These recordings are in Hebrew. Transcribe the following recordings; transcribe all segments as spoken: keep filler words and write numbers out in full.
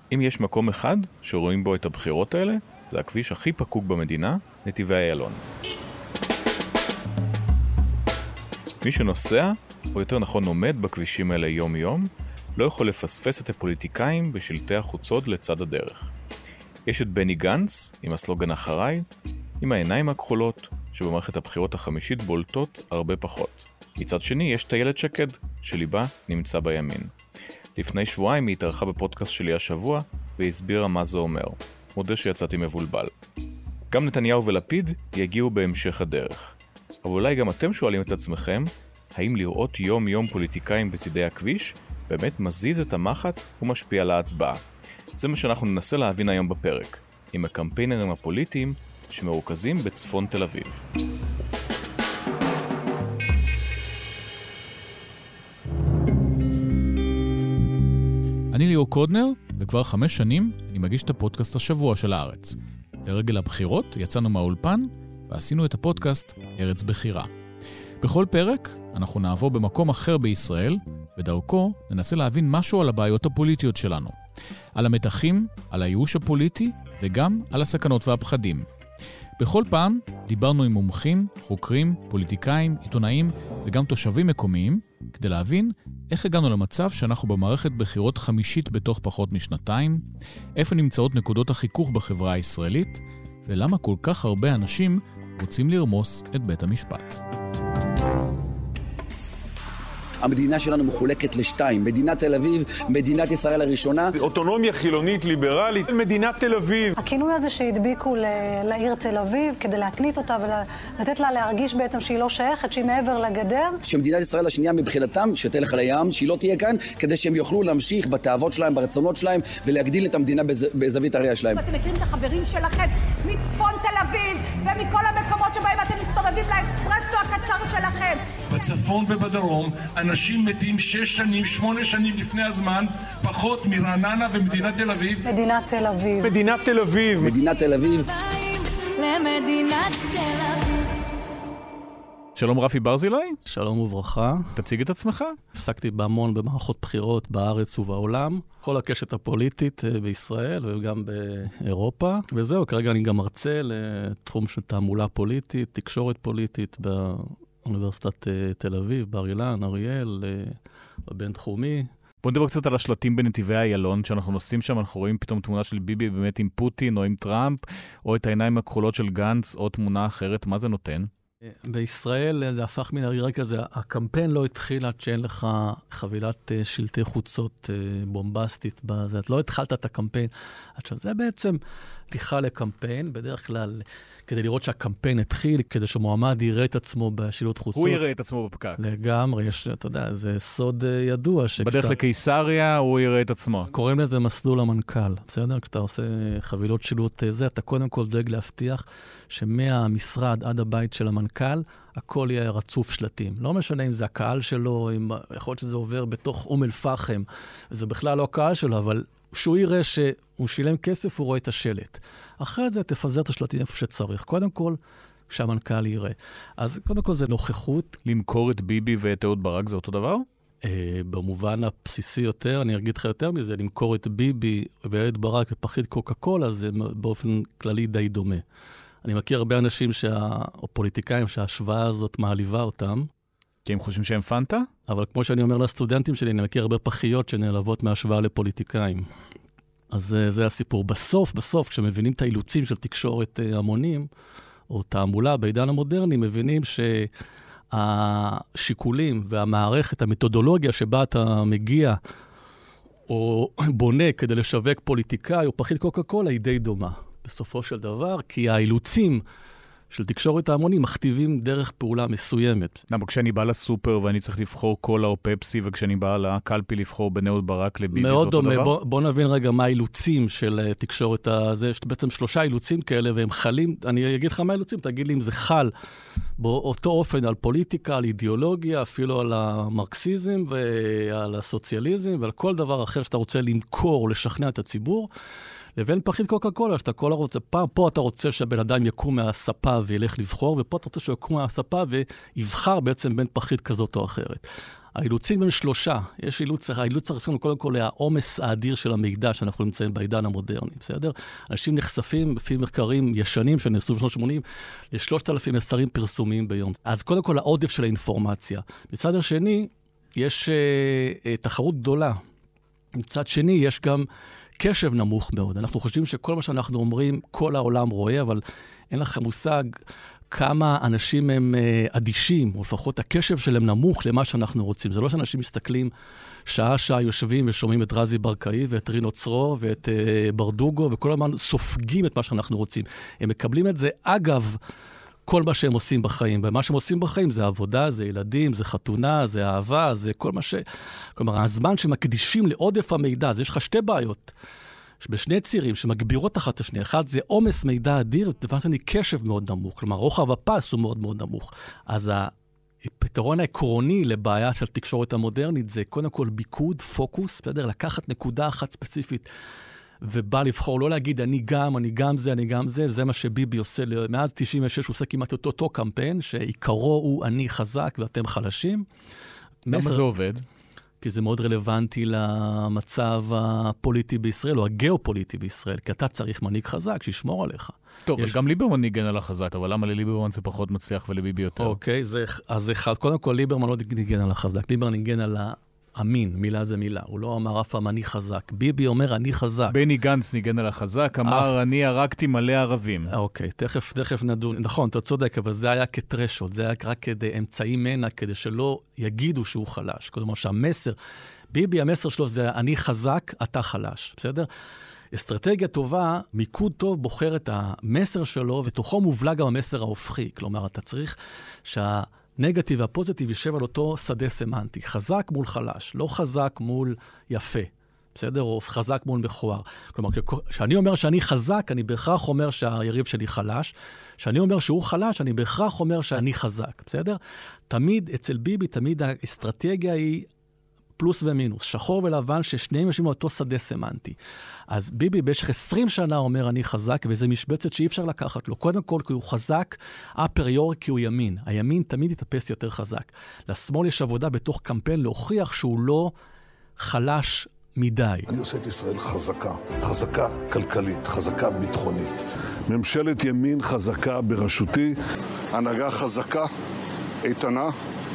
אם יש מקום אחד שרואים בו את הבחירות האלה, זה הכביש הכי פקוק במדינה, נתיבי איילון. מי שנוסע, או יותר נכון עומד בכבישים האלה יום יום, לא יכול לפספס את הפוליטיקאים בשלטי החוצות לצד הדרך. יש את בני גנץ, עם הסלוגן אחריי, עם העיניים הכחולות, שבמערכת הבחירות החמישית בולטות הרבה פחות. מצד שני, יש את איילת שקד, שליבה נמצא בימין. לפני שבועיים היא התארחה בפודקאסט שלי השבוע, והסבירה מה זה אומר. מודה שיצאתי מבולבל. גם נתניהו ולפיד יגיעו בהמשך הדרך. אבל אולי גם אתם שואלים את עצמכם, האם לראות יום יום פוליטיקאים בצידי הכביש, באמת מזיז את המחט ומשפיע על ההצבעה. זה מה שאנחנו ננסה להבין היום בפרק, עם הקמפיינרים הפוליטיים שמרוכזים בצפון תל אביב. אני ליאור קודנר, וכבר חמש שנים אני מגיש את הפודקאסט השבוע של הארץ. לרגל הבחירות יצאנו מהאולפן ועשינו את הפודקאסט ארץ בחירה. בכל פרק אנחנו נעבור במקום אחר בישראל, ודרכו ננסה להבין משהו על הבעיות הפוליטיות שלנו. על המתחים, על הייאוש הפוליטי, וגם על הסכנות והפחדים. בכל פעם דיברנו עם מומחים, חוקרים, פוליטיקאים, עיתונאים וגם תושבים מקומיים, כדי להבין איך הגענו למצב שאנחנו במערכת בחירות חמישית בתוך פחות משנתיים, איפה נמצאות נקודות החיכוך בחברה הישראלית, ולמה כל כך הרבה אנשים רוצים לרמוס את בית המשפט. המדינה שלנו מחולקת לשתיים, מדינת תל אביב, מדינת ישראל הראשונה. אוטונומיה חילונית ליברלית, מדינת תל אביב. הכינוי הזה שהדביקו לעיר תל אביב, כדי להקנית אותה ולתת לה להרגיש בעצם שהיא לא שייכת, שהיא מעבר לגדר. שמדינת ישראל השנייה מבחינתם, שתלך על הים, שהיא לא תהיה כאן, כדי שהם יוכלו להמשיך בתאוות שלהם, ברצונות שלהם, ולהגדיל את המדינה בזווית הראייה שלהם. אתם מכירים את החברים שלכם מצפון תל אביב, ומכל המקומות שבהם אתם מסתובבים לאספרסו הקצר שלכם. בצפון ובדרום, אנשים מתים שש שנים, שמונה שנים לפני הזמן, פחות מרעננה ומדינת תל אביב. מדינת תל אביב. מדינת תל אביב. מדינת תל אביב. למדינת תל אביב. שלום רפי ברזילי. שלום וברכה. תציג את עצמך. עסקתי בהמון במערכות בחירות בארץ ובעולם, כל הקשת הפוליטית בישראל וגם באירופה. וזהו, כרגע אני גם מרצה לתחום של תעמולה פוליטית, תקשורת פוליטית באוניברסיטת תל אביב, בר אילן, אריאל, בבינתחומי. בוא נדבר קצת על השלטים בנתיבי איילון, שאנחנו נוסעים שם, אנחנו רואים פתאום תמונה של ביבי באמת עם פוטין או עם טראמפ, או את העיניים הכחולות של גנץ, או תמונה אחרת. מה זה נותן? בישראל זה הפך מן הרגע כזה, הקמפיין לא התחיל עד שאין לך חבילת שלטי חוצות בומבסטית בזה, את לא התחלת את הקמפיין. עכשיו זה בעצם פתיחה לקמפיין, בדרך כלל כדי לראות שהקמפיין התחיל, כדי שמועמד יראה את עצמו בשילוט חוצות. הוא יראה את עצמו בפקק. לגמרי, יש, אתה יודע, זה סוד ידוע. בדרך לקיסריה הוא יראה את עצמו. קוראים לזה מסלול המנכ"ל, בסדר? כשאתה עושה חבילות שילוט זה, אתה קודם כל דואג להבטיח שמהמשרד עד הבית של המנכ"ל, הכל יהיה רצוף שלטים. לא משנה אם זה הקהל שלו, אם יכול להיות שזה עובר בתוך אום אל פחם, זה בכלל לא הקהל שלו, אבל שהוא יראה שהוא שילם כסף, הוא רואה את השלט. אחרי זה תפזר את השלטים איפה שצריך. קודם כל, שהמנכ"ל יראה. אז קודם כל זה נוכחות. למכור את ביבי ואת אהוד ברק זה אותו דבר? במובן הבסיסי יותר, אני אגיד לך יותר מזה, למכור את ביבי ואהוד ברק ופחית קוקה קולה, זה באופן כללי די דומה. אני מכיר הרבה אנשים או פוליטיקאים שההשוואה הזאת מעליבה אותם. כי הם חושבים שהם פנטה? אבל כמו שאני אומר לסטודנטים שלי, אני מכיר הרבה פחיות שנעלבות מהשוואה לפוליטיקאים. אז זה הסיפור. בסוף, בסוף, כשמבינים את האילוצים של תקשורת המונים, או תעמולה בעידן המודרני, מבינים שהשיקולים והמערכת, המתודולוגיה שבה אתה מגיע, או בונה כדי לשווק פוליטיקאי, או פחית קוקה קולה, היא די דומה. בסופו של דבר, כי האילוצים של תקשורת ההמונים מכתיבים דרך פעולה מסוימת. למה, כשאני בא לסופר ואני צריך לבחור קולה או פפסי, וכשאני בא לקלפי לבחור בין אהוד ברק לביבי, זה אותו דבר? בוא, בוא נבין רגע מה האילוצים של תקשורת הזה. יש בעצם שלושה אילוצים כאלה, והם חלים, אני אגיד לך מה האילוצים, תגיד לי אם זה חל באותו אופן על פוליטיקה, על אידיאולוגיה, אפילו על המרקסיזם ועל הסוציאליזם, ועל כל דבר אחר שאתה רוצה למכור או לשכנע את הציבור. לבין פחית קוקה קולה, שאתה כל הרוצה, פעם פה אתה רוצה שהבן אדם יקום מהספה וילך לבחור, ופה אתה רוצה שהוא יקום מהספה ויבחר בעצם בין פחית כזאת או אחרת. האילוצים הם שלושה. יש אילוץ, האילוץ הראשון קודם כל העומס האדיר של המידע שאנחנו נמצאים בעידן המודרני, בסדר? אנשים נחשפים, לפי מחקרים ישנים שנעשו בשנות ה-שמונים, ל-שלושת אלפים מסרים פרסומיים ביום. אז קודם כל העודף של האינפורמציה. מצד השני, יש uh, תחרות גדולה. מצד שני, יש גם קשב נמוך מאוד. אנחנו חושבים שכל מה שאנחנו אומרים, כל העולם רואה, אבל אין לכם מושג כמה אנשים הם אדישים, או לפחות הקשב שלהם נמוך למה שאנחנו רוצים. זה לא שאנשים מסתכלים שעה-שעה יושבים ושומעים את רזי ברקאי ואת רינו צרור ואת uh, ברדוגו, וכל הזמן סופגים את מה שאנחנו רוצים. הם מקבלים את זה אגב כל מה שהם עושים בחיים. ומה שהם עושים בחיים זה עבודה, זה ילדים, זה חתונה, זה אהבה, זה כל מה ש... כלומר, הזמן שמקדישים לעודף המידע, אז יש לך שתי בעיות. בשני צירים שמגבירות אחת את השני. אחד זה עומס מידע אדיר, דבר שני קשב מאוד נמוך. כלומר, רוחב הפס הוא מאוד מאוד נמוך. אז הפתרון העקרוני לבעיה של תקשורת המודרנית זה קודם כל ביקוד, פוקוס, בסדר? לקחת נקודה אחת ספציפית ובא לבחור, לא להגיד אני גם, אני גם זה, אני גם זה, זה מה שביבי עושה, מאז תשעים ושש הוא עושה כמעט אותו, אותו קמפיין, שעיקרו הוא אני חזק ואתם חלשים. למה מסר... זה עובד? כי זה מאוד רלוונטי למצב הפוליטי בישראל, או הגיאופוליטי בישראל, כי אתה צריך מנהיג חזק שישמור עליך. טוב, יש... גם ליברמן ניגן על החזק, אבל למה לליברמן זה פחות מצליח ולביבי יותר? אוקיי, זה, אז אחד, קודם כל ליברמן לא ניגן על החזק, ליברמן ניגן על האמין, מילה זה מילה, הוא לא אמר אף פעם אני חזק, ביבי אומר אני חזק. בני גנץ ניגן על החזק, אמר אף... אני הרגתי מלא ערבים. אוקיי, תכף, תכף נדון, נכון, אתה צודק, אבל זה היה כטרשות, זה היה רק כדי אמצעי מנע, כדי שלא יגידו שהוא חלש. כלומר שהמסר, ביבי המסר שלו זה אני חזק, אתה חלש, בסדר? אסטרטגיה טובה, מיקוד טוב בוחר את המסר שלו, ותוכו מובלע גם המסר ההופכי. כלומר, אתה צריך שהנגטיב והפוזיטיב יישב על אותו שדה סמנטי. חזק מול חלש, לא חזק מול יפה. בסדר? או חזק מול מכוער. כלומר, כשאני אומר שאני חזק, אני בהכרח אומר שהיריב שלי חלש. כשאני אומר שהוא חלש, אני בהכרח אומר שאני חזק. בסדר? תמיד, אצל ביבי, תמיד האסטרטגיה היא פלוס ומינוס, שחור ולבן, ששניהם יושבים על אותו שדה סמנטי. אז ביבי במשך עשרים שנה אומר אני חזק, וזה משבצת שאי אפשר לקחת לו. קודם כל, כי הוא חזק, הפריורי כי הוא ימין. הימין תמיד יתאפס יותר חזק. לשמאל יש עבודה בתוך קמפיין להוכיח שהוא לא חלש מדי. אני עושה את ישראל חזקה, חזקה כלכלית, חזקה ביטחונית. ממשלת ימין חזקה בראשותי, הנהגה חזקה, איתנה,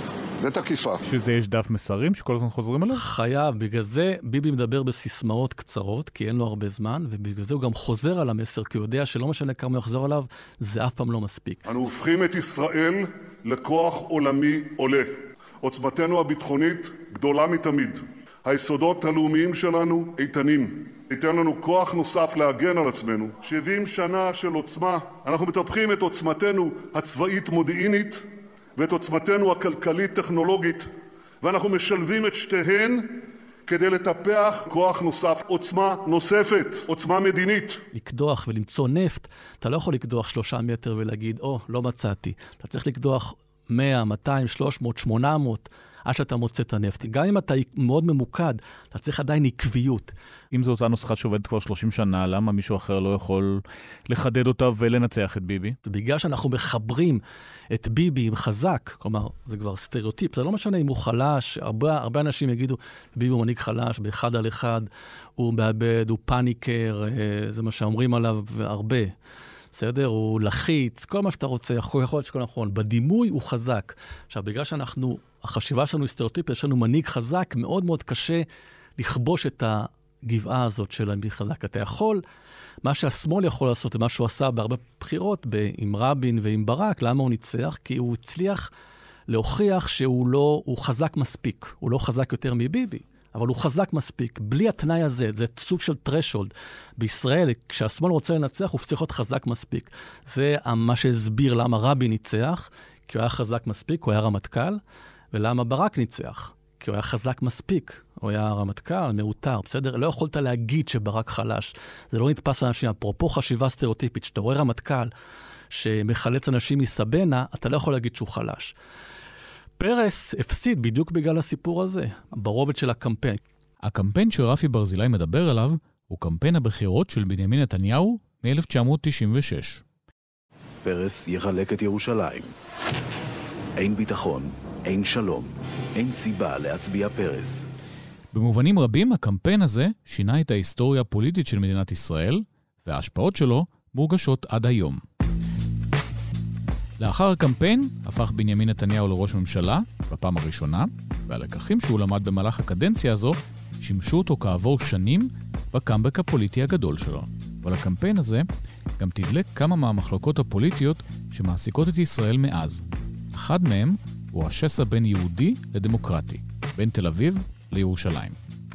ותקיפה. שזה יש דף מסרים שכל הזמן חוזרים עליו? חייב, בגלל זה ביבי מדבר בסיסמאות קצרות, כי אין לו הרבה זמן, ובגלל זה הוא גם חוזר על המסר, כי הוא יודע שלא משנה כמה יחזור עליו, זה אף פעם לא מספיק. אנו הופכים את ישראל לכוח עולמי עולה. עוצמתנו הביטחונית גדולה מתמיד. היסודות הלאומיים שלנו איתנים. ייתן לנו כוח נוסף להגן על עצמנו. שבעים שנה של עוצמה. אנחנו מטפחים את עוצמתנו הצבאית מודיעינית, ואת עוצמתנו הכלכלית-טכנולוגית, ואנחנו משלבים את שתיהן כדי לטפח כוח נוסף, עוצמה נוספת, עוצמה מדינית. לקדוח ולמצוא נפט, אתה לא יכול לקדוח שלושה מטר ולהגיד, או, לא מצאתי. אתה צריך לקדוח מאה, מאתיים, שלוש מאות, שמונה מאות, עד שאתה מוצא את הנפט. גם אם אתה מאוד ממוקד, אתה צריך עדיין עקביות. אם זו אותה נוסחה שעובדת כבר שלושים שנה, למה מישהו אחר לא יכול לחדד אותה ולנצח את ביבי? בגלל שאנחנו מחברים את ביבי עם חזק, כלומר, זה כבר סטריאוטיפ, זה לא משנה אם הוא חלש, הרבה, הרבה אנשים יגידו, ביבי הוא מנהיג חלש, באחד על אחד, הוא מאבד, הוא פאניקר, זה מה שאומרים עליו הרבה. בסדר? הוא לחיץ, כל מה שאתה רוצה, יכול להיות שכל נכון. בדימוי הוא חזק. עכשיו, בגלל שאנחנו, החשיבה שלנו היא סטריאוטיפ, יש לנו מנהיג חזק, מאוד מאוד קשה לכבוש את הגבעה הזאת של המנהיג חזק. אתה יכול, מה שהשמאל יכול לעשות, ומה שהוא עשה בהרבה בחירות, עם רבין ועם ברק, למה הוא ניצח? כי הוא הצליח להוכיח שהוא לא, הוא חזק מספיק. הוא לא חזק יותר מביבי. אבל הוא חזק מספיק. בלי התנאי הזה, זה סוג של טרשולד. בישראל, כשהשמאל רוצה לנצח, הוא צריך להיות חזק מספיק. זה מה שהסביר למה רבין ניצח, כי הוא היה חזק מספיק, הוא היה רמטכ"ל, ולמה ברק ניצח, כי הוא היה חזק מספיק. הוא היה רמטכ"ל, מאותר, בסדר? לא יכולת להגיד שברק חלש. זה לא נתפס לאנשים. אפרופו חשיבה סטריאוטיפית, שאתה רואה רמטכ"ל שמחלץ אנשים מסבנה, אתה לא יכול להגיד שהוא חלש. פרס הפסיד בדיוק בגלל הסיפור הזה, ברובד של הקמפיין. הקמפיין שרפי ברזילי מדבר עליו הוא קמפיין הבחירות של בנימין נתניהו מ-אלף תשע מאות תשעים ושש. פרס יחלק את ירושלים. אין ביטחון, אין שלום, אין סיבה להצביע פרס. במובנים רבים, הקמפיין הזה שינה את ההיסטוריה הפוליטית של מדינת ישראל, וההשפעות שלו מורגשות עד היום. לאחר הקמפיין הפך בנימין נתניהו לראש ממשלה בפעם הראשונה, והלקחים שהוא למד במהלך הקדנציה הזו שימשו אותו כעבור שנים בקאמבק הפוליטי הגדול שלו. אבל הקמפיין הזה גם תדלק כמה מהמחלוקות הפוליטיות שמעסיקות את ישראל מאז. אחד מהם הוא השסע בין יהודי לדמוקרטי, בין תל אביב לירושלים.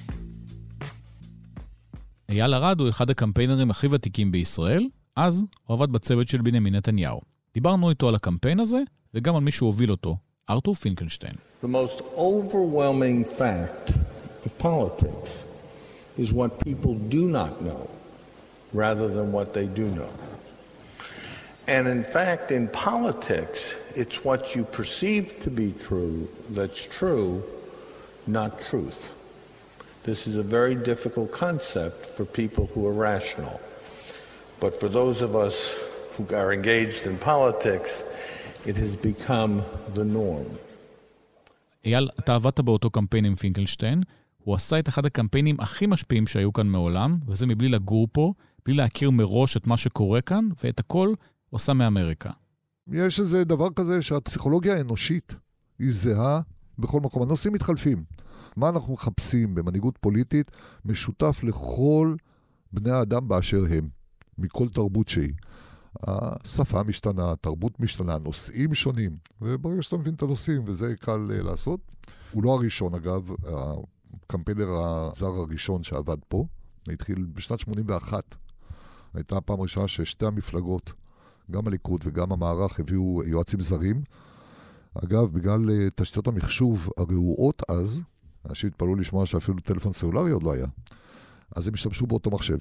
אייל ארד הוא אחד הקמפיינרים הכי ותיקים בישראל, אז הוא עבד בצוות של בנימין נתניהו. דיברנו איתו על הקמפיין הזה, וגם על מי שהוביל אותו, ארתור פינקלשטיין. The most overwhelming fact of politics is what people do not know, rather than what they do know. And in fact, in politics, it's what you perceive to be true that's true, not truth. This is a very difficult concept for people who are rational. But for those of us who are engaged in politics, it has become the norm. אייל, אתה עבדת באותו קמפיין עם פינקלשטיין, הוא עשה את אחד הקמפיינים הכי משפיעים שהיו כאן מעולם, וזה מבלי לגור פה, בלי להכיר מראש את מה שקורה כאן, ואת הכל עושה מאמריקה. יש איזה דבר כזה שהפסיכולוגיה האנושית היא זהה בכל מקום. הנושאים מתחלפים. מה אנחנו מחפשים במנהיגות פוליטית משותף לכל בני האדם באשר הם, מכל תרבות שהיא. השפה משתנה, התרבות משתנה, נושאים שונים, וברגע שאתה מבין את הנושאים, וזה קל לעשות. הוא לא הראשון, אגב, הקמפיינר הזר הראשון שעבד פה, התחיל בשנת שמונים ואחת. הייתה הפעם ראשונה ששתי המפלגות, גם הליכוד וגם המערך, הביאו יועצים זרים. אגב, בגלל תשתיות המחשוב הרעועות אז, אנשים התפלאו לשמוע שאפילו טלפון סלולרי עוד לא היה. אז הם השתמשו באותו מחשב.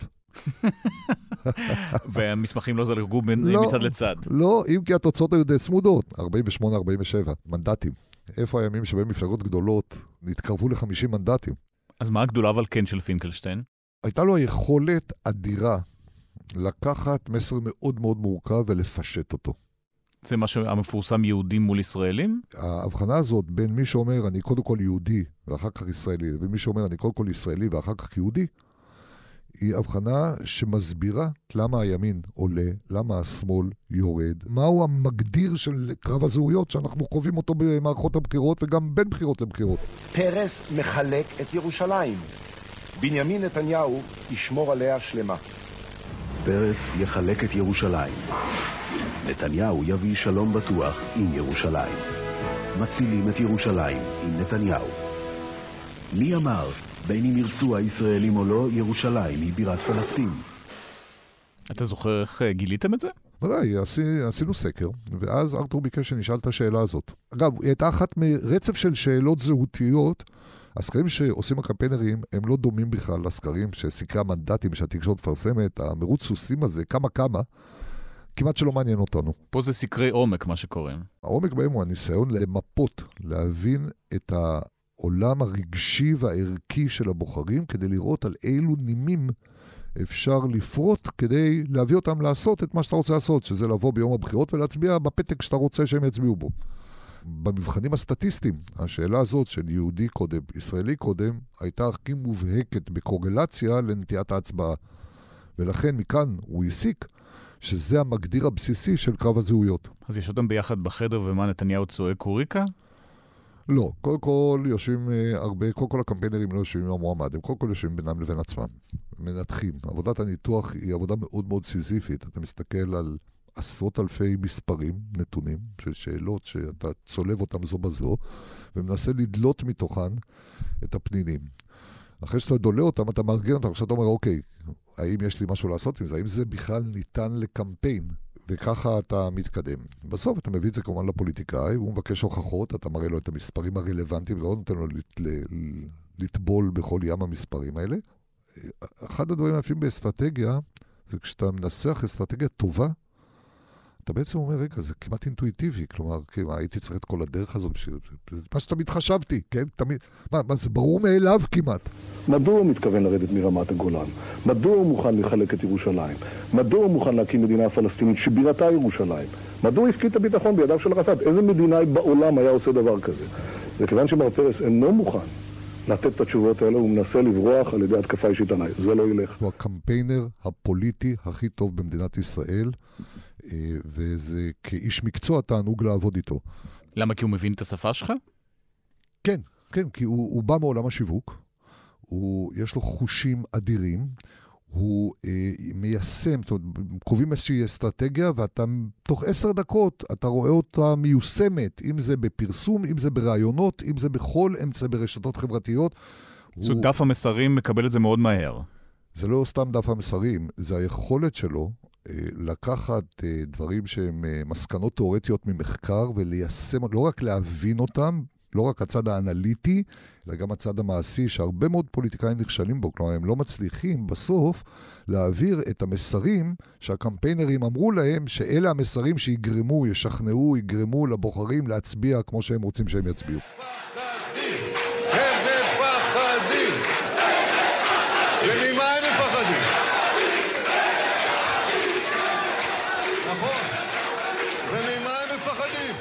והמסמכים לא זלגו מצד לצד. לא, אם כי התוצאות היו די צמודות, ארבעים ושמונה ארבעים ושבע מנדטים. איפה הימים שבהם מפלגות גדולות נתקרבו ל-חמישים מנדטים? אז מה הגדולה אבל כן של פינקלשטיין? הייתה לו היכולת אדירה לקחת מסר מאוד מאוד מורכב ולפשט אותו. זה מה שהמפורסם יהודים מול ישראלים? ההבחנה הזאת בין מי שאומר אני קודם כל יהודי ואחר כך ישראלי, ומי שאומר אני קודם כל ישראלי ואחר כך יהודי, היא הבחנה שמסבירה למה הימין עולה, למה השמאל יורד, מהו המגדיר של קרב הזהויות שאנחנו קובעים אותו במערכות הבחירות וגם בין בחירות לבחירות. פרס מחלק את ירושלים. בנימין נתניהו ישמור עליה שלמה. פרס יחלק את ירושלים. נתניהו יביא שלום בטוח עם ירושלים. מצילים את ירושלים עם נתניהו. מי אמר, בין אם ירצו הישראלים או לא, ירושלים היא בירת פלסטין. אתה זוכר איך גיליתם את זה? ודאי, עשינו סקר, ואז ארתור ביקש שנשאל את השאלה הזאת. אגב, היא הייתה אחת מרצף של שאלות זהותיות. הסקרים שעושים הקמפיינרים הם לא דומים בכלל לסקרים שסקרי המנדטים שהתקשורת מפרסמת, המרוץ סוסים הזה, כמה כמה, כמעט שלא מעניין אותנו. פה זה סקרי עומק, מה שקוראים. העומק בהם הוא הניסיון למפות, להבין את העולם הרגשי והערכי של הבוחרים, כדי לראות על אילו נימים אפשר לפרוט כדי להביא אותם לעשות את מה שאתה רוצה לעשות, שזה לבוא ביום הבחירות ולהצביע בפתק שאתה רוצה שהם יצביעו בו. במבחנים הסטטיסטיים, השאלה הזאת של יהודי קודם, ישראלי קודם, הייתה הכי מובהקת בקורלציה לנטיית ההצבעה. ולכן מכאן הוא הסיק שזה המגדיר הבסיסי של קרב הזהויות. אז יש אותם ביחד בחדר ומה נתניהו צועק קוריקה? לא, קודם כל יושבים הרבה, קודם כל הקמפיינרים לא יושבים עם המועמד, הם קודם כל יושבים בינם לבין עצמם, מנתחים. עבודת הניתוח היא עבודה מאוד מאוד סיזיפית, אתה מסתכל על עשרות אלפי מספרים, נתונים, של שאלות שאתה צולב אותם זו בזו, ומנסה לדלות מתוכן את הפנינים. אחרי שאתה דולה אותם, אתה מארגן אותם, עכשיו אתה אומר, אוקיי, האם יש לי משהו לעשות עם זה? האם זה בכלל ניתן לקמפיין? וככה אתה מתקדם. בסוף אתה מביא את זה כמובן לפוליטיקאי, הוא מבקש הוכחות, אתה מראה לו את המספרים הרלוונטיים, לא נותן לו לטבול בכל ים המספרים האלה. אחד הדברים היפים באסטרטגיה, זה כשאתה מנסח אסטרטגיה טובה, אתה בעצם אומר, רגע, זה כמעט אינטואיטיבי, כלומר, כאילו, הייתי צריך את כל הדרך הזאת, זה מה שתמיד חשבתי, כן? תמיד, מה, מה, זה ברור מאליו כמעט. מדוע הוא מתכוון לרדת מרמת הגולן? מדוע הוא מוכן לחלק את ירושלים? מדוע הוא מוכן להקים מדינה פלסטינית שבירתה ירושלים? מדוע הוא הפקיד את הביטחון בידיו של ערפאת? איזה מדינאי בעולם היה עושה דבר כזה? וכיוון שמר פרס אינו מוכן לתת את התשובות האלה, הוא מנסה לברוח על ידי התקפה אישית עליי. זה לא ילך. הוא הקמפיינר הפוליטי הכי טוב במדינת ישראל, וזה כאיש מקצוע תענוג לעבוד איתו. למה? כי הוא מבין את השפה שלך? כן, כן, כי הוא, הוא בא מעולם השיווק, הוא, יש לו חושים אדירים, הוא אה, מיישם, זאת אומרת, קובעים איזושהי אסטרטגיה, ואתה תוך עשר דקות, אתה רואה אותה מיושמת, אם זה בפרסום, אם זה ברעיונות, אם זה בכל אמצע ברשתות חברתיות. זאת הוא... דף המסרים מקבל את זה מאוד מהר. זה לא סתם דף המסרים, זה היכולת שלו אה, לקחת אה, דברים שהם אה, מסקנות תיאורטיות ממחקר, וליישם, לא רק להבין אותם, לא רק הצד האנליטי, אלא גם הצד המעשי, שהרבה מאוד פוליטיקאים נכשלים בו. כלומר, הם לא מצליחים בסוף להעביר את המסרים שהקמפיינרים אמרו להם, שאלה המסרים שיגרמו, ישכנעו, יגרמו לבוחרים להצביע כמו שהם רוצים שהם יצביעו. פחדים! הם מפחדים! וממה הם מפחדים? נכון. וממה הם מפחדים?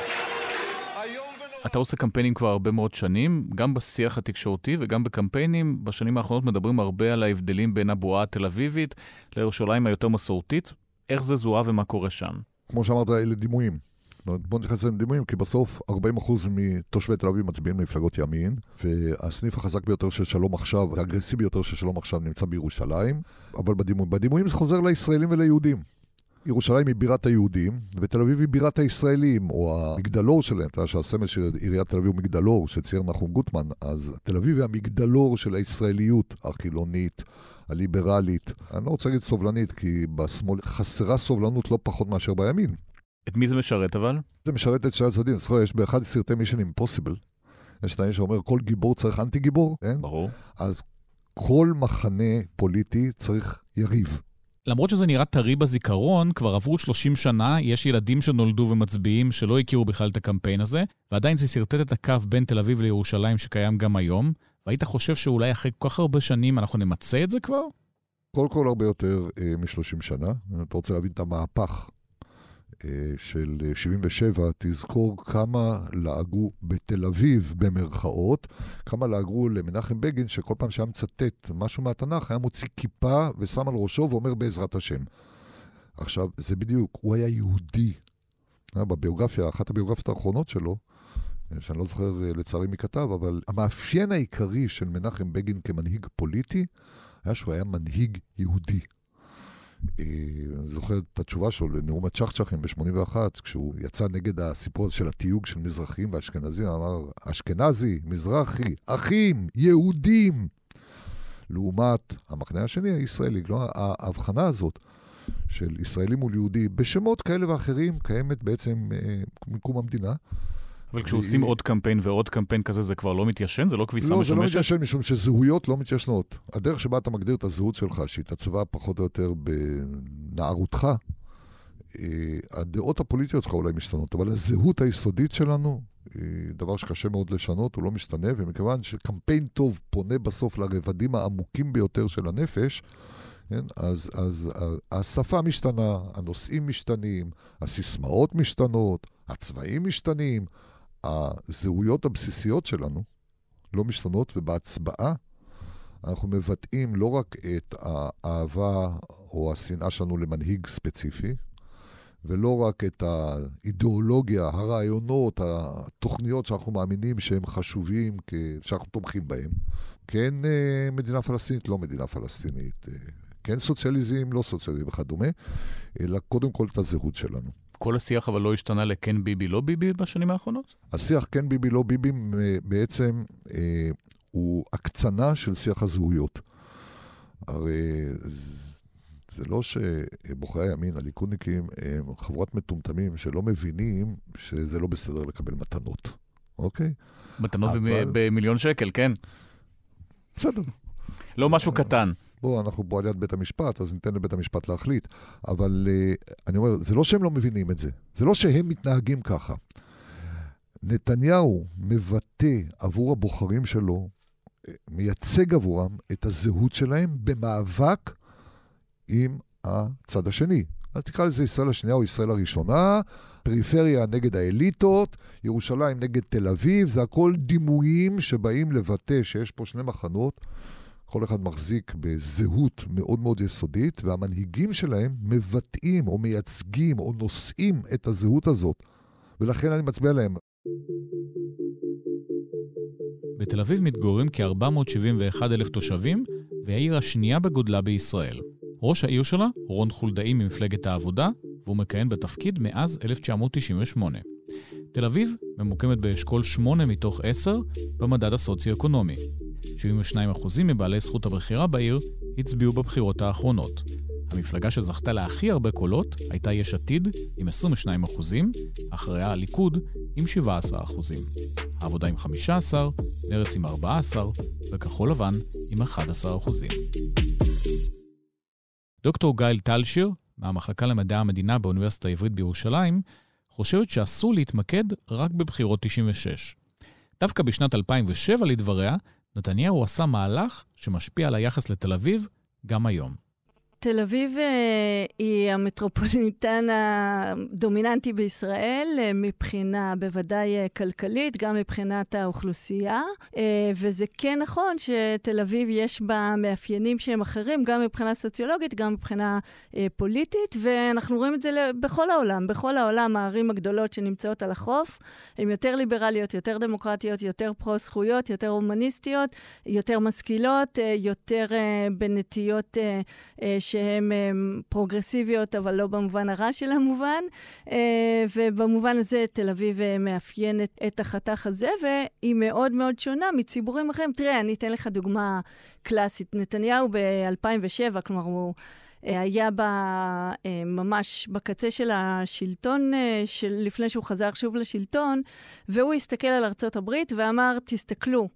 אתה עושה קמפיינים כבר הרבה מאוד שנים, גם בשיח התקשורתי וגם בקמפיינים. בשנים האחרונות מדברים הרבה על ההבדלים בין הבועה התל אביבית לירושלים היותר מסורתית. איך זה זוהה ומה קורה שם? כמו שאמרת, אלה דימויים. בוא נתייחס לדימויים, כי בסוף ארבעים אחוז מתושבי תל אביב מצביעים למפלגות ימין, והסניף החזק ביותר של שלום עכשיו, האגרסיבי ביותר של שלום עכשיו, נמצא בירושלים. אבל בדימויים, בדימויים זה חוזר לישראלים וליהודים. ירושלים היא בירת היהודים, ותל אביב היא בירת הישראלים, או המגדלור שלהם, אתה יודע שהסמל של עיריית תל אביב הוא מגדלור, שצייר נחום גוטמן, אז תל אביב היא המגדלור של הישראליות, החילונית, הליברלית. אני לא רוצה להגיד סובלנית, כי בשמאל חסרה סובלנות לא פחות מאשר בימין. את מי זה משרת אבל? זה משרת את שני הצדדים. זכור, יש באחד סרטי מישן אימפוסיבל, יש תנאי שאומר, כל גיבור צריך אנטי גיבור, כן? ברור. אז כל מחנה פוליטי צריך יריב. למרות שזה נראה טרי בזיכרון, כבר עברו שלושים שנה, יש ילדים שנולדו ומצביעים שלא הכירו בכלל את הקמפיין הזה, ועדיין זה סרטט את הקו בין תל אביב לירושלים שקיים גם היום, והיית חושב שאולי אחרי כל כך הרבה שנים אנחנו נמצא את זה כבר? כל כל הרבה יותר אה, מ-שלושים שנה. אתה רוצה להבין את המהפך אה, של שבעים ושבע, תזכור כמה לעגו בתל אביב במרכאות, כמה לעגו למנחם בגין, שכל פעם שהיה מצטט משהו מהתנ"ך, היה מוציא כיפה ושם על ראשו ואומר בעזרת השם. עכשיו, זה בדיוק, הוא היה יהודי. בביוגרפיה, אחת הביוגרפיות האחרונות שלו, שאני לא זוכר לצערי מי כתב, אבל המאפיין העיקרי של מנחם בגין כמנהיג פוליטי, היה שהוא היה מנהיג יהודי. אני זוכר את התשובה שלו לנאום הצ'חצ'חים ב-שמונים ואחת, כשהוא יצא נגד הסיפור של התיוג של מזרחים ואשכנזים, אמר, אשכנזי, מזרחי, אחים, יהודים. לעומת המחנה השני, הישראלי, לא, ההבחנה הזאת של ישראלים מול יהודי, בשמות כאלה ואחרים, קיימת בעצם מקום המדינה. אבל כשעושים עוד קמפיין ועוד קמפיין כזה, זה כבר לא מתיישן? זה לא כביסה משומשת? לא, זה לא מתיישן, משום שזהויות לא מתיישנות. הדרך שבה אתה מגדיר את הזהות שלך, שהתעצבה פחות או יותר בנערותך, הדעות הפוליטיות שלך אולי משתנות, אבל הזהות היסודית שלנו, היא דבר שקשה מאוד לשנות, הוא לא משתנה, ומכיוון שקמפיין טוב פונה בסוף לרבדים העמוקים ביותר של הנפש, כן? אז, אז השפה משתנה, הנושאים משתנים, הסיסמאות משתנות, הצבעים משתנים, הזהויות הבסיסיות שלנו לא משתנות, ובהצבעה אנחנו מבטאים לא רק את האהבה או השנאה שלנו למנהיג ספציפי, ולא רק את האידיאולוגיה, הרעיונות, התוכניות שאנחנו מאמינים שהם חשובים, שאנחנו תומכים בהם. כן מדינה פלסטינית, לא מדינה פלסטינית. כן סוציאליזם, לא סוציאליזם וכדומה, אלא קודם כל את הזהות שלנו. כל השיח אבל לא השתנה לכן ביבי, לא ביבי בשנים האחרונות? השיח כן ביבי, לא ביבי בעצם אה, הוא הקצנה של שיח הזהויות. הרי זה לא שבוחרי הימין, הליכודניקים, הם חבורת מטומטמים שלא מבינים שזה לא בסדר לקבל מתנות. אוקיי? מתנות אבל... במיליון שקל, כן. בסדר. לא משהו קטן. בואו, אנחנו פה על יד בית המשפט, אז ניתן לבית המשפט להחליט. אבל אני אומר, זה לא שהם לא מבינים את זה. זה לא שהם מתנהגים ככה. נתניהו מבטא עבור הבוחרים שלו, מייצג עבורם את הזהות שלהם במאבק עם הצד השני. אז תקרא לזה ישראל השנייה או ישראל הראשונה, פריפריה נגד האליטות, ירושלים נגד תל אביב, זה הכל דימויים שבאים לבטא שיש פה שני מחנות, כל אחד מחזיק בזהות מאוד מאוד יסודית, והמנהיגים שלהם מבטאים או מייצגים או נושאים את הזהות הזאת, ולכן אני מצביע להם. בתל אביב מתגוררים כ-ארבע מאות שבעים ואחד אלף תושבים, והעיר השנייה בגודלה בישראל. ראש העיר שלה, רון חולדאי ממפלגת העבודה, והוא מכהן בתפקיד מאז אלף תשע מאות תשעים ושמונה. תל אביב ממוקמת באשכול שמונה מתוך עשר במדד הסוציו-אקונומי. שבעים ושניים אחוז מבעלי זכות הבחירה בעיר הצביעו בבחירות האחרונות. המפלגה שזכתה להכי הרבה קולות הייתה יש עתיד עם עשרים ושניים אחוז, אחריה הליכוד עם שבעה עשר אחוז. העבודה עם חמישה עשר, מרץ עם ארבעה עשר וכחול לבן עם אחד עשר אחוז. דוקטור גייל טלשיר, מהמחלקה למדעי המדינה באוניברסיטה העברית בירושלים, חושבת שאסור להתמקד רק בבחירות תשעים ושש. דווקא בשנת אלפיים ושבע לדבריה, נתניהו עשה מהלך שמשפיע על היחס לתל אביב גם היום. תל אביב היא המטרופוליטן הדומיננטי בישראל, מבחינה בוודאי כלכלית, גם מבחינת האוכלוסייה, וזה כן נכון שתל אביב יש בה מאפיינים שהם אחרים, גם מבחינה סוציולוגית, גם מבחינה פוליטית, ואנחנו רואים את זה בכל העולם. בכל העולם הערים הגדולות שנמצאות על החוף, הן יותר ליברליות, יותר דמוקרטיות, יותר פרו-זכויות, יותר הומניסטיות, יותר משכילות, יותר בנטיות שהן פרוגרסיביות, אבל לא במובן הרע של המובן, ובמובן הזה תל אביב מאפיינת את החתך הזה, והיא מאוד מאוד שונה מציבורים אחרים. תראה, אני אתן לך דוגמה קלאסית. נתניהו ב-אלפיים ושבע, כלומר הוא היה בה, ממש בקצה של השלטון, של, לפני שהוא חזר שוב לשלטון, והוא הסתכל על ארצות הברית ואמר, תסתכלו,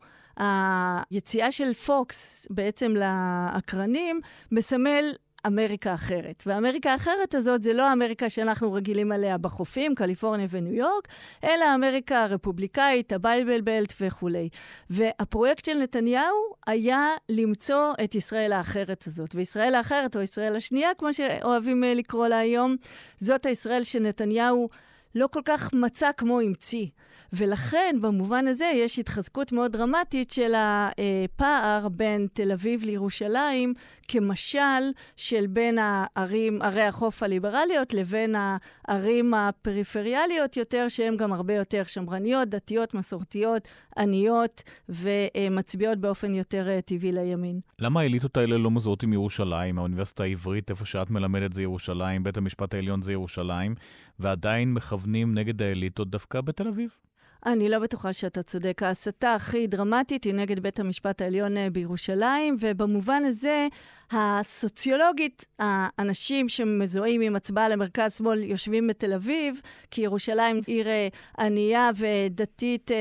היציאה של פוקס בעצם לאקרנים מסמל אמריקה אחרת. והאמריקה האחרת הזאת זה לא האמריקה שאנחנו רגילים עליה בחופים, קליפורניה וניו יורק, אלא האמריקה הרפובליקאית, הבייבל בלט וכו'. והפרויקט של נתניהו היה למצוא את ישראל האחרת הזאת. וישראל האחרת, או ישראל השנייה, כמו שאוהבים לקרוא לה היום, זאת הישראל שנתניהו לא כל כך מצא כמו המציא. ולכן, במובן הזה, יש התחזקות מאוד דרמטית של הפער בין תל אביב לירושלים, כמשל של בין הערים, ערי החוף הליברליות, לבין הערים הפריפריאליות יותר, שהן גם הרבה יותר שמרניות, דתיות, מסורתיות, עניות, ומצביעות באופן יותר טבעי לימין. למה האליטות האלה לא מזוהות עם ירושלים? האוניברסיטה העברית, איפה שאת מלמדת זה ירושלים, בית המשפט העליון זה ירושלים, ועדיין מכוונים נגד האליטות דווקא בתל אביב? אני לא בטוחה שאתה צודק. ההסתה הכי דרמטית היא נגד בית המשפט העליון בירושלים, ובמובן הזה, הסוציולוגית, האנשים שמזוהים עם הצבעה למרכז שמאל יושבים בתל אביב, כי ירושלים עיר ענייה ודתית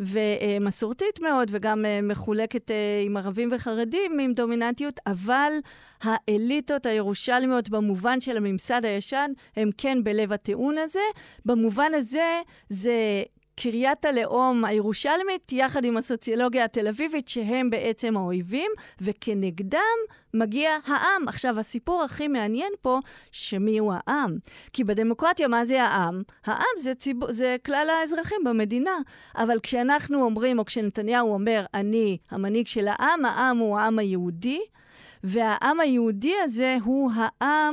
ומסורתית מאוד, וגם מחולקת עם ערבים וחרדים עם דומיננטיות, אבל האליטות הירושלמיות במובן של הממסד הישן, הם כן בלב הטיעון הזה. במובן הזה, זה קריית הלאום הירושלמית, יחד עם הסוציולוגיה התל אביבית, שהם בעצם האויבים, וכנגדם מגיע העם. עכשיו, הסיפור הכי מעניין פה, שמי הוא העם? כי בדמוקרטיה, מה זה העם? העם זה, ציב... זה כלל האזרחים במדינה. אבל כשאנחנו אומרים, או כשנתניהו אומר, אני המנהיג של העם, העם הוא העם היהודי, והעם היהודי הזה הוא העם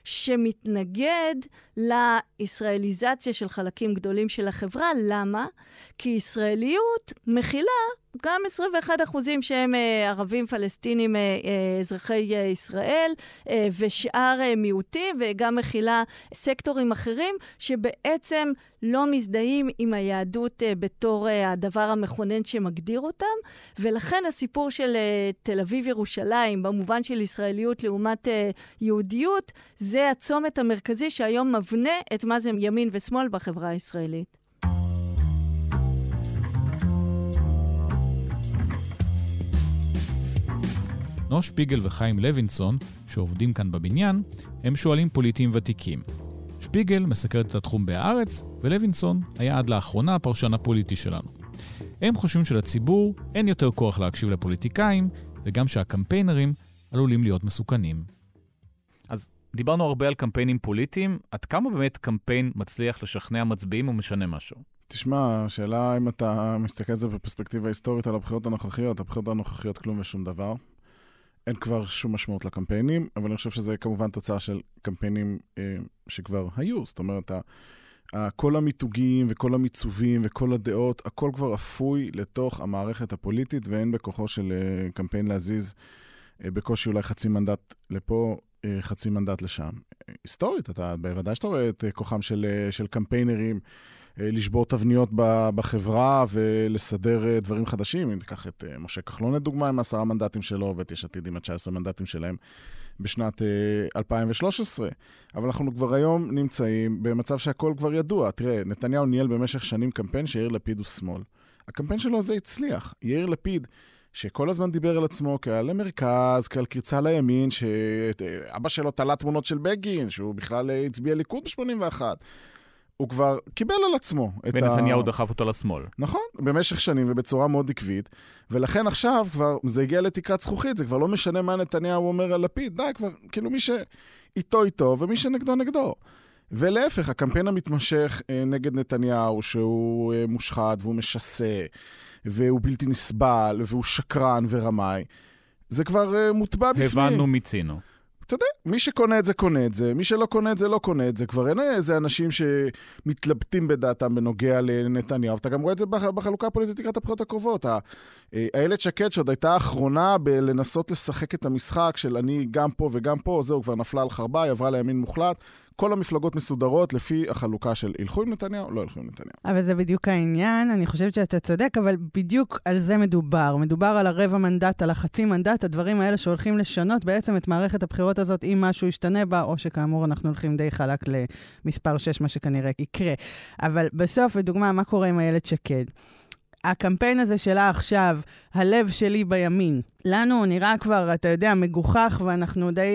שמתנגד לישראליזציה של חלקים גדולים של החברה. למה? כי ישראליות מכילה גם עשרים ואחד אחוזים שהם ערבים פלסטינים אזרחי ישראל, ושאר מיעוטים, וגם מכילה סקטורים אחרים שבעצם לא מזדהים עם היהדות בתור הדבר המכונן שמגדיר אותם. ולכן הסיפור של תל אביב ירושלים במובן של ישראליות לעומת יהודיות, זה הצומת המרכזי שהיום מבנה את מה זה ימין ושמאל בחברה הישראלית. נועה שפיגל וחיים לוינסון, שעובדים כאן בבניין, הם שואלים פוליטיים ותיקים. שפיגל מסקרת את התחום בהארץ, ולוינסון היה עד לאחרונה הפרשן הפוליטי שלנו. הם חושבים שלציבור אין יותר כוח להקשיב לפוליטיקאים, וגם שהקמפיינרים עלולים להיות מסוכנים. אז דיברנו הרבה על קמפיינים פוליטיים, עד כמה באמת קמפיין מצליח לשכנע מצביעים ומשנה משהו? תשמע, השאלה אם אתה מסתכל על זה בפרספקטיבה היסטורית על הבחירות הנוכחיות, הבחירות הנוכחיות כלום ושום דבר. אין כבר שום משמעות לקמפיינים, אבל אני חושב שזה כמובן תוצאה של קמפיינים אה, שכבר היו. זאת אומרת, כל המיתוגים וכל המיצובים וכל הדעות, הכל כבר אפוי לתוך המערכת הפוליטית, ואין בכוחו של אה, קמפיין להזיז אה, בקושי אולי חצי מנדט לפה, אה, חצי מנדט לשם. היסטורית, אתה בוודאי שאתה רואה את אה, כוחם של, אה, של קמפיינרים, לשבור תבניות בחברה ולסדר דברים חדשים. אם תיקח את משה כחלון לדוגמה עם עשרה מנדטים שלו, ואת יש עתיד עם ה-תשעה עשר מנדטים שלהם בשנת אלפיים ושלוש עשרה. אבל אנחנו כבר היום נמצאים במצב שהכל כבר ידוע. תראה, נתניהו ניהל במשך שנים קמפיין שיאיר לפיד הוא שמאל. הקמפיין שלו הזה הצליח. יאיר לפיד, שכל הזמן דיבר על עצמו כעל המרכז, כעל קריצה לימין, שאבא שלו תלה תמונות של בגין, שהוא בכלל הצביע ליכוד ב-שמונים ואחת. הוא כבר קיבל על עצמו. ונתניהו ה... דחף אותו לשמאל. נכון, במשך שנים ובצורה מאוד עקבית, ולכן עכשיו כבר זה הגיע לתקרת זכוכית, זה כבר לא משנה מה נתניהו אומר על לפיד, די כבר, כאילו מי שאיתו איתו ומי שנגדו נגדו. ולהפך, הקמפיין המתמשך נגד נתניהו, שהוא מושחת והוא משסה, והוא בלתי נסבל, והוא שקרן ורמאי, זה כבר מוטבע בפנים. הבנו מיצינו. אתה יודע, מי שקונה את זה, קונה את זה. מי שלא קונה את זה, לא קונה את זה. כבר אין איזה אנשים שמתלבטים בדעתם בנוגע לנתניהו. אתה גם רואה את זה בחלוקה הפוליטית לקראת הבחירות הקרובות. איילת שקד, שעוד הייתה האחרונה בלנסות לשחק את המשחק של אני גם פה וגם פה, זהו, כבר נפלה על חרבה, היא עברה לימין מוחלט. כל המפלגות מסודרות לפי החלוקה של הלכו עם נתניהו, לא הלכו עם נתניהו. אבל זה בדיוק העניין, אני חושבת שאתה צודק, אבל בדיוק על זה מדובר. מדובר על הרבע מנדט, על החצי מנדט, הדברים האלה שהולכים לשנות בעצם את מערכת הבחירות הזאת, אם משהו ישתנה בה, או שכאמור אנחנו הולכים די חלק למספר שש, מה שכנראה יקרה. אבל בסוף, לדוגמה, מה קורה עם איילת שקד? הקמפיין הזה שלה עכשיו, הלב שלי בימין, לנו הוא נראה כבר, אתה יודע, מגוחך, ואנחנו די,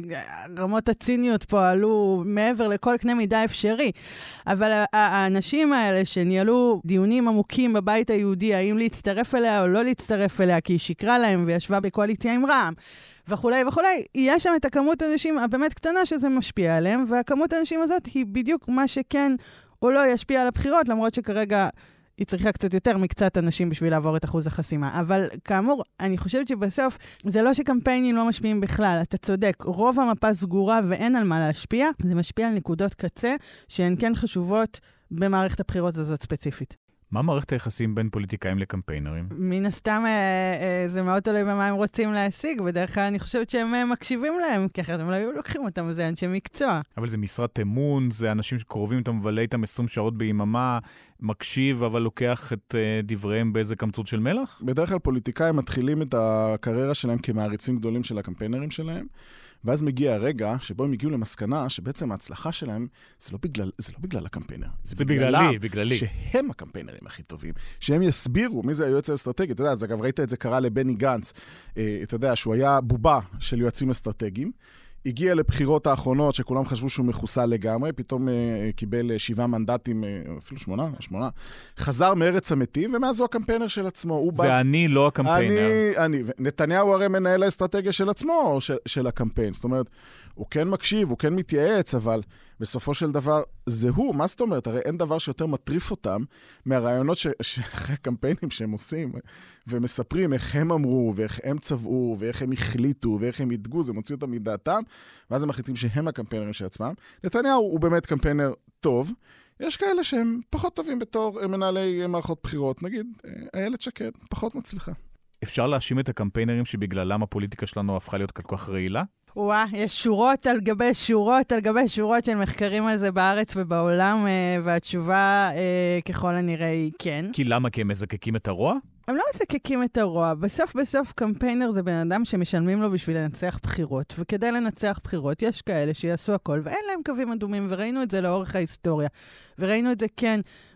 רמות הציניות פה עלו מעבר לכל קנה מידה אפשרי. אבל האנשים האלה שניהלו דיונים עמוקים בבית היהודי, האם להצטרף אליה או לא להצטרף אליה, כי היא שקרה להם וישבה בקואליציה עם רע"מ, וכולי וכולי, יש שם את הכמות האנשים הבאמת קטנה שזה משפיע עליהם, והכמות האנשים הזאת היא בדיוק מה שכן או לא ישפיע על הבחירות, למרות שכרגע היא צריכה קצת יותר מקצת אנשים בשביל לעבור את אחוז החסימה. אבל כאמור, אני חושבת שבסוף זה לא שקמפיינים לא משפיעים בכלל. אתה צודק, רוב המפה סגורה ואין על מה להשפיע. זה משפיע על נקודות קצה שהן כן חשובות במערכת הבחירות הזאת ספציפית. מה מערכת היחסים בין פוליטיקאים לקמפיינרים? מן הסתם אה, אה, זה מאוד תלוי במה הם רוצים להשיג, בדרך כלל אני חושבת שהם אה, מקשיבים להם, כי אחרת הם לא היו לוקחים אותם, זה אנשי מקצוע. אבל זה משרת אמון, זה אנשים שקרובים איתם מבלה איתם עשרים שעות ביממה, מקשיב אבל לוקח את אה, דבריהם באיזה קמצות של מלח? בדרך כלל פוליטיקאים מתחילים את הקריירה שלהם כמעריצים גדולים של הקמפיינרים שלהם, ואז מגיע הרגע שבו הם הגיעו למסקנה שבעצם ההצלחה שלהם זה לא בגלל, זה לא בגלל הקמפיינר. זה, זה בגללי, בגללי. שהם הקמפיינרים הכי טובים. שהם יסבירו מי זה היועץ האסטרטגי. אתה יודע, אז אגב ראית את זה קרה לבני גנץ, אה, אתה יודע, שהוא היה בובה של יועצים אסטרטגיים, הגיע לבחירות האחרונות שכולם חשבו שהוא מחוסל לגמרי, פתאום אה, קיבל שבעה מנדטים, אה, אפילו שמונה, שמונה, חזר מארץ המתים, ומאז הוא הקמפיינר של עצמו. זה בז... אני, לא הקמפיינר. אני, אני. נתניהו הרי מנהל האסטרטגיה של עצמו, או של, של הקמפיין. זאת אומרת, הוא כן מקשיב, הוא כן מתייעץ, אבל בסופו של דבר, זה הוא. מה זאת אומרת? הרי אין דבר שיותר מטריף אותם מהרעיונות ש... שאחרי הקמפיינים שהם עושים, ומספרים איך הם אמרו, ואיך הם צבעו, ואיך הם החליטו, ואיך הם ידגו, זה מוציא אותם מדעתם, ואז הם מחליטים שהם הקמפיינרים של עצמם. נתניהו הוא באמת קמפיינר טוב. יש כאלה שהם פחות טובים בתור מנהלי מערכות בחירות. נגיד, איילת שקד, פחות מצליחה. אפשר להאשים את הקמפיינרים שבגללם הפוליטיקה שלנו הפכה להיות כל כך רעילה? וואה, יש שורות על גבי שורות על גבי שורות של מחקרים על זה בארץ ובעולם, והתשובה ככל הנראה היא כן. כי למה? כי הם מזקקים את הרוע? הם לא מזקקים את הרוע. בסוף בסוף קמפיינר זה בן אדם שמשלמים לו בשביל לנצח בחירות, וכדי לנצח בחירות יש כאלה שיעשו הכל, ואין להם קווים אדומים, וראינו את זה לאורך ההיסטוריה. וראינו את זה כן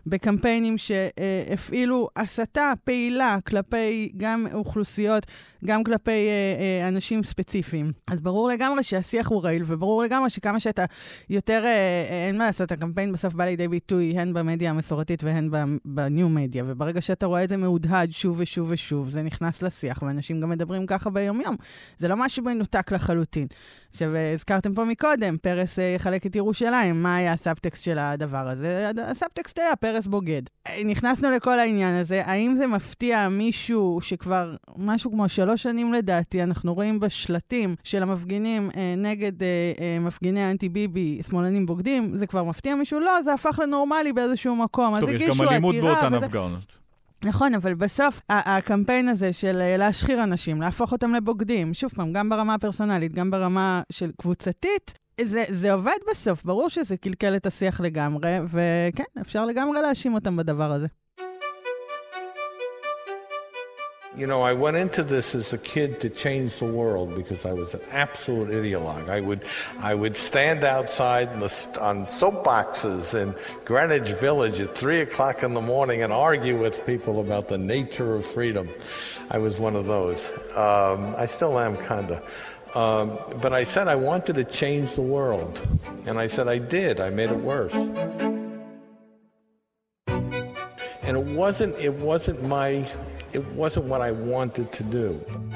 בקמפיינים שהפעילו הסתה פעילה כלפי גם אוכלוסיות, גם כלפי אה, אה, אנשים ספציפיים. אז ברור לגמרי שהשיח הוא רעיל, וברור לגמרי שכמה שאתה יותר, אה, אה, אין מה לעשות, הקמפיין בסוף בא לידי ביטוי, הן במדיה המסורתית והן בניו מדיה, וברגע שאתה רואה את זה מהודהד שוב ושוב ושוב, זה נכנס לשיח, ואנשים גם מדברים ככה ביום יום. זה לא משהו מנותק לחלוטין. עכשיו, הזכרתם פה מקודם, פרס יחלק את ירושלים, מה היה הסאבטקסט של הדבר הזה? הסאבטקסט היה פרס בוגד. נכנסנו לכל העניין הזה, האם זה מפתיע מישהו שכבר משהו כמו שלוש שנים לדעתי, אנחנו רואים בשלטים של המפגינים אה, נגד אה, אה, מפגיני אנטי-ביבי, שמאלנים בוגדים, זה כבר מפתיע מישהו? לא, זה הפך לנורמלי באיזשהו מקום. טוב, יש גם אלימות באותן הפגנות. נכון, אבל בסוף הקמפיין הזה של להשחיר אנשים, להפוך אותם לבוגדים, שוב פעם, גם ברמה הפרסונלית, גם ברמה של קבוצתית, זה, זה עובד בסוף. ברור שזה קלקל את השיח לגמרי, וכן, אפשר לגמרי להאשים אותם בדבר הזה. You know, I went into this as a kid to change the world because I was an absolute ideologue. I would, I would stand outside in the, on soapboxes in Greenwich Village at three o'clock in the morning and argue with people about the nature of freedom. I was one of those. Um, I still am, kind of. Um, but I said I wanted to change the world. And I said I did. I made it worse. And it wasn't, it wasn't my... It wasn't what I wanted to do.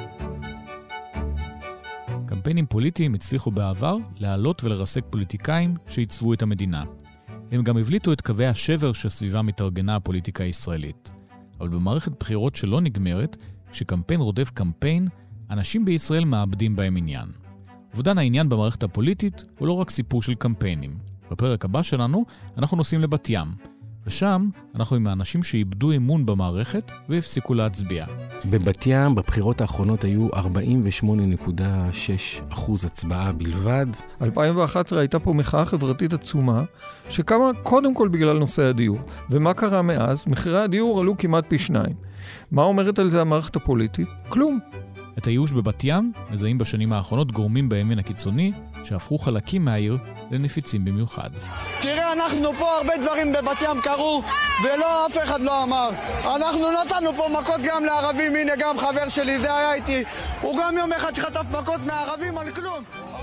קמפיינים פוליטיים הצליחו בעבר להעלות ולרסק פוליטיקאים שעיצבו את המדינה. הם גם הבליטו את קווי השבר שסביבה מתארגנה הפוליטיקה הישראלית. אבל במערכת בחירות שלא נגמרת, כשקמפיין רודף קמפיין, אנשים בישראל מאבדים בהם עניין. אובדן העניין במערכת הפוליטית הוא לא רק סיפור של קמפיינים. בפרק הבא שלנו אנחנו נוסעים לבת ים. ושם אנחנו עם האנשים שאיבדו אמון במערכת והפסיקו להצביע. בבת ים בבחירות האחרונות היו ארבעים ושמונה נקודה שש אחוז הצבעה בלבד. אלפיים ואחת עשרה הייתה פה מחאה חברתית עצומה, שקמה קודם כל בגלל נושא הדיור. ומה קרה מאז? מחירי הדיור עלו כמעט פי שניים. מה אומרת על זה המערכת הפוליטית? כלום. את הייאוש בבת ים מזהים בשנים האחרונות גורמים בימין הקיצוני שהפכו חלקים מהעיר לנפיצים במיוחד. תראה, אנחנו פה הרבה דברים בבת ים קרו ולא אף אחד לא אמר. אנחנו נתנו פה מכות גם לערבים, הנה גם חבר שלי זה היה איתי. הוא גם יום אחד חטף מכות מערבים על כלום.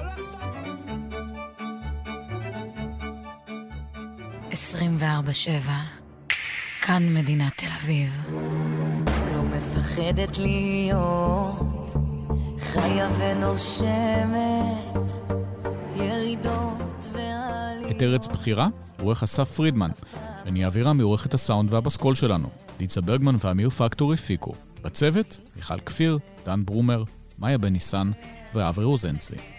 עשרים וארבע שבע כאן מדינת תל אביב. לא מפחדת להיות חיה ונושמת, ירידות ועלים. את ארץ בחירה עורך אסף פרידמן, שאני אעבירה מעורכת הסאונד והבסקול שלנו. ליצה ברגמן ואמיר פקטור הפיקו. בצוות, מיכל כפיר, דן ברומר, מאיה בן ניסן ואברי רוזנצבי.